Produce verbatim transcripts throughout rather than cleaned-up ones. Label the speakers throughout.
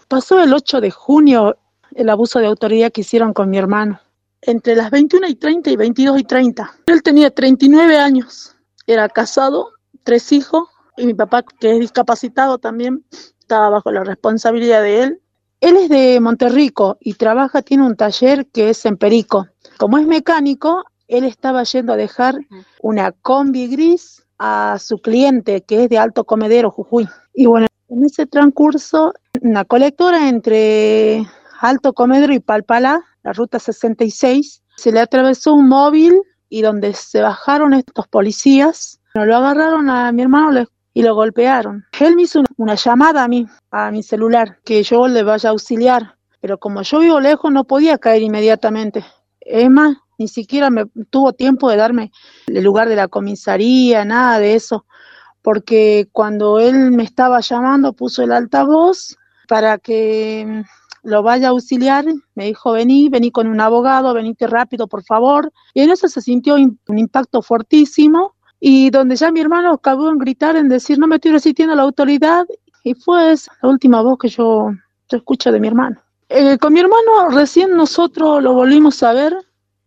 Speaker 1: Pasó el ocho de junio el abuso de autoridad que hicieron con mi hermano. Entre las veintiuna y treinta y veintidós y treinta. Él tenía treinta y nueve años, era casado, tres hijos, y mi papá, que es discapacitado también, estaba bajo la responsabilidad de él. Él es de Monterrico y trabaja, tiene un taller que es en Perico. Como es mecánico, él estaba yendo a dejar una combi gris a su cliente, que es de Alto Comedero, Jujuy. Y bueno, en ese transcurso, una colectora entre Alto Comedero y Palpalá, la ruta sesenta y seis, se le atravesó un móvil y donde se bajaron estos policías, lo agarraron a mi hermano y lo golpearon. Él me hizo una llamada a mí, a mi celular, que yo le vaya a auxiliar, pero como yo vivo lejos no podía caer inmediatamente. Es más, ni siquiera me tuvo tiempo de darme el lugar de la comisaría, nada de eso, porque cuando él me estaba llamando puso el altavoz para que lo vaya a auxiliar, me dijo vení, vení con un abogado, venite rápido por favor, y en eso se sintió un impacto fuertísimo, y donde ya mi hermano acabó en gritar, en decir no me estoy resistiendo a la autoridad, y fue esa la última voz que yo, yo escucho de mi hermano. Eh, con mi hermano recién nosotros lo volvimos a ver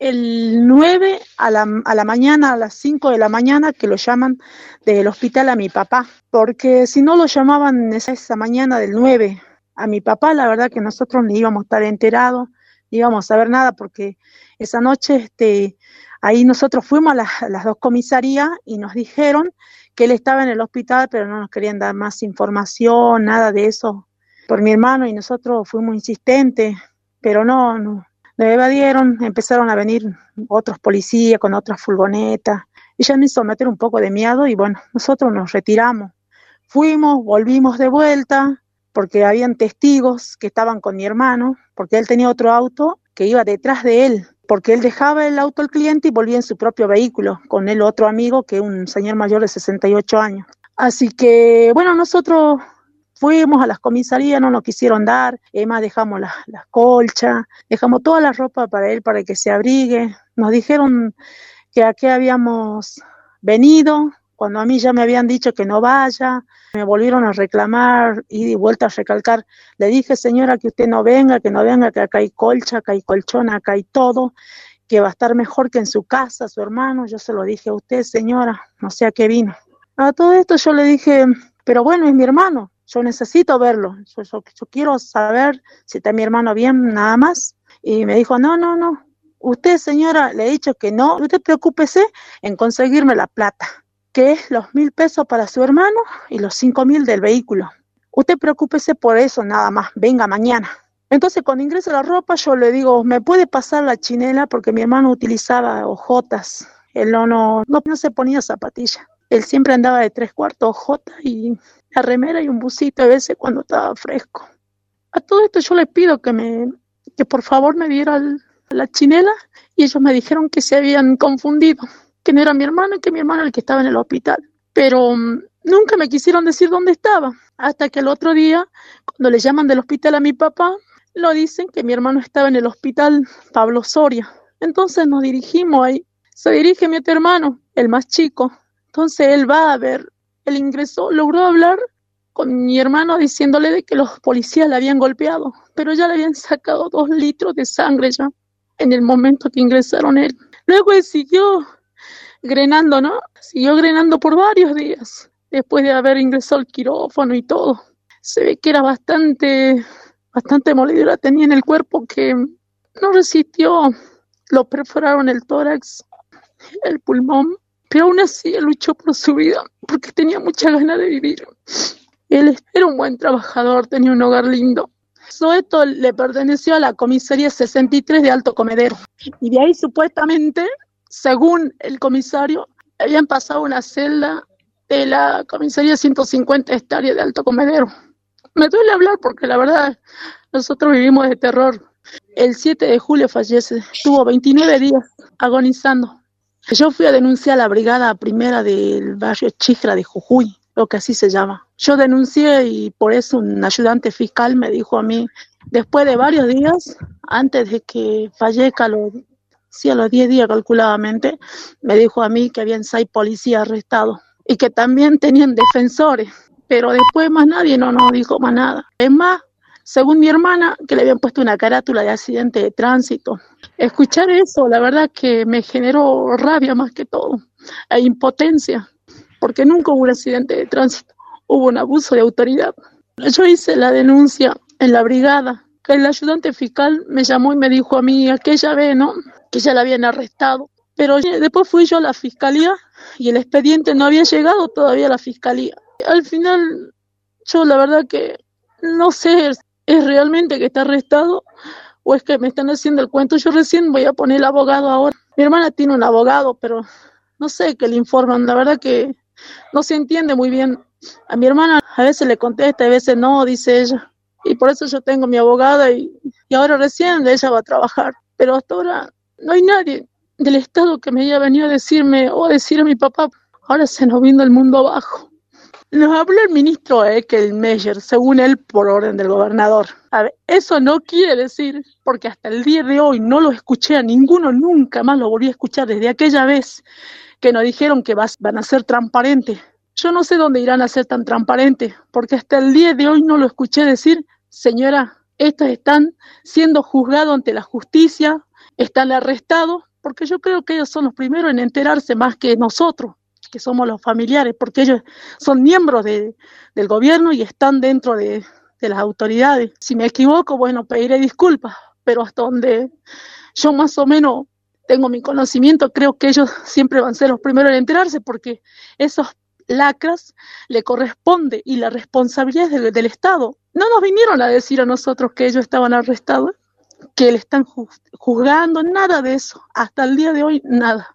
Speaker 1: el nueve a la, a la mañana, a las cinco de la mañana, que lo llaman del hospital a mi papá, porque si no lo llamaban esa, esa mañana del nueve a mi papá, la verdad que nosotros ni íbamos a estar enterados, ni íbamos a saber nada, porque esa noche este, ahí nosotros fuimos a las, a las dos comisarías y nos dijeron que él estaba en el hospital, pero no nos querían dar más información, nada de eso, por mi hermano, y nosotros fuimos insistentes, pero no, no. Nos evadieron, empezaron a venir otros policías con otras furgonetas, y ya me hizo meter un poco de miedo, y bueno, nosotros nos retiramos. Fuimos, volvimos de vuelta, porque habían testigos que estaban con mi hermano, porque él tenía otro auto que iba detrás de él, porque él dejaba el auto al cliente y volvía en su propio vehículo, con él otro amigo que es un señor mayor de sesenta y ocho años. Así que, bueno, nosotros fuimos a las comisarías, no nos quisieron dar, además dejamos las la colchas, dejamos toda la ropa para él para que se abrigue. Nos dijeron que aquí habíamos venido, cuando a mí ya me habían dicho que no vaya, me volvieron a reclamar y de vuelta a recalcar. Le dije, señora, que usted no venga, que no venga, que acá hay colcha, acá hay colchón, acá hay todo, que va a estar mejor que en su casa, su hermano. Yo se lo dije a usted, señora, no sé a qué vino. A todo esto yo le dije, pero bueno, es mi hermano. Yo necesito verlo, yo, yo, yo quiero saber si está mi hermano bien, nada más. Y me dijo, no, no, no, usted señora, le he dicho que no, usted preocúpese en conseguirme la plata, que es los mil pesos para su hermano y los cinco mil del vehículo. Usted preocúpese por eso nada más, venga mañana. Entonces cuando ingresa la ropa yo le digo, ¿me puede pasar la chinela? Porque mi hermano utilizaba ojotas, él no, no, no, no se ponía zapatillas. Él siempre andaba de tres cuartos ojotas y la remera y un busito a veces cuando estaba fresco. A todo esto yo le pido que me, que por favor me diera el, la chinela, y ellos me dijeron que se habían confundido, que no era mi hermano y que mi hermano era el que estaba en el hospital. Pero um, nunca me quisieron decir dónde estaba, hasta que el otro día, cuando le llaman del hospital a mi papá, lo dicen que mi hermano estaba en el hospital Pablo Soria. Entonces nos dirigimos ahí. Se dirige mi otro hermano, el más chico. Entonces él va a ver, él ingresó, logró hablar con mi hermano diciéndole de que los policías le habían golpeado, pero ya le habían sacado dos litros de sangre ya en el momento que ingresaron él. Luego él siguió grenando, ¿no? Siguió grenando por varios días, después de haber ingresado al quirófano y todo. Se ve que era bastante, bastante molido, tenía en el cuerpo que no resistió, lo perforaron el tórax, el pulmón. Pero aún así él luchó por su vida, porque tenía mucha ganas de vivir. Él era un buen trabajador, tenía un hogar lindo. Todo esto le perteneció a la comisaría sesenta y tres de Alto Comedero. Y de ahí supuestamente, según el comisario, habían pasado una celda de la comisaría ciento cincuenta hectáreas de Alto Comedero. Me duele hablar porque la verdad, nosotros vivimos de terror. El siete de julio fallece, tuvo veintinueve días agonizando. Yo fui a denunciar a la brigada primera del barrio Chijra de Jujuy, lo que así se llama. Yo denuncié y por eso un ayudante fiscal me dijo a mí, después de varios días, antes de que fallezca, lo, sí, a los diez días calculadamente, me dijo a mí que habían seis policías arrestados y que también tenían defensores, pero después más nadie no nos dijo más nada. Es más, según mi hermana, que le habían puesto una carátula de accidente de tránsito. Escuchar eso, la verdad que me generó rabia más que todo, e impotencia, porque nunca hubo un accidente de tránsito, hubo un abuso de autoridad. Yo hice la denuncia en la brigada, que el ayudante fiscal me llamó y me dijo a mí aquella vez, ¿no?, que ya la habían arrestado. Pero después fui yo a la fiscalía y el expediente no había llegado todavía a la fiscalía. Al final, yo la verdad que no sé, ¿es, es realmente que está arrestado o es que me están haciendo el cuento? Yo recién voy a poner el abogado ahora. Mi hermana tiene un abogado, pero no sé qué le informan. La verdad que no se entiende muy bien. A mi hermana a veces le contesta, a veces no, dice ella. Y por eso yo tengo mi abogada y, y ahora recién ella va a trabajar. Pero hasta ahora no hay nadie del Estado que me haya venido a decirme o a decir a mi papá. Ahora se nos vino el mundo abajo. Nos habló el ministro Eckelmeyer, según él, por orden del gobernador. A ver, eso no quiere decir, porque hasta el día de hoy no lo escuché a ninguno, nunca más lo volví a escuchar desde aquella vez que nos dijeron que vas, van a ser transparentes. Yo no sé dónde irán a ser tan transparentes, porque hasta el día de hoy no lo escuché decir, señora, estos están siendo juzgados ante la justicia, están arrestados, porque yo creo que ellos son los primeros en enterarse más que nosotros, que somos los familiares, porque ellos son miembros de, del gobierno y están dentro de, de las autoridades. Si me equivoco, bueno, pediré disculpas, pero hasta donde yo más o menos tengo mi conocimiento, creo que ellos siempre van a ser los primeros en enterarse, porque esos lacras le corresponde y la responsabilidad es del, del Estado. No nos vinieron a decir a nosotros que ellos estaban arrestados, que le están juzgando, nada de eso. Hasta el día de hoy, nada.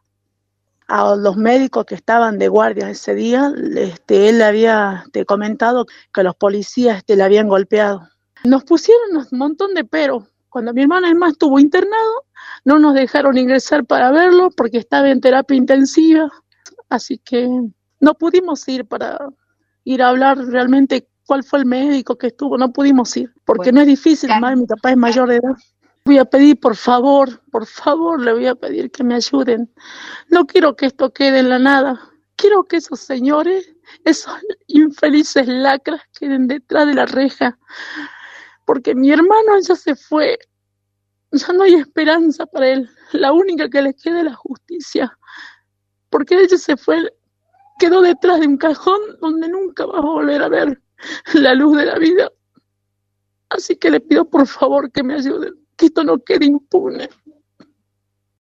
Speaker 1: A los médicos que estaban de guardia ese día, este, él le había te comentado que los policías este, le habían golpeado. Nos pusieron un montón de peros. Cuando mi hermana además estuvo internado, no nos dejaron ingresar para verlo porque estaba en terapia intensiva. Así que no pudimos ir para ir a hablar realmente cuál fue el médico que estuvo. No pudimos ir porque bueno, no es difícil, claro. Más mi papá es mayor de edad. Voy a pedir, por favor, por favor, le voy a pedir que me ayuden. No quiero que esto quede en la nada. Quiero que esos señores, esos infelices lacras, queden detrás de la reja. Porque mi hermano ya se fue. Ya no hay esperanza para él. La única que le queda es la justicia. Porque ella se fue, quedó detrás de un cajón donde nunca va a volver a ver la luz de la vida. Así que le pido, por favor, que me ayuden. Que esto no quede impune.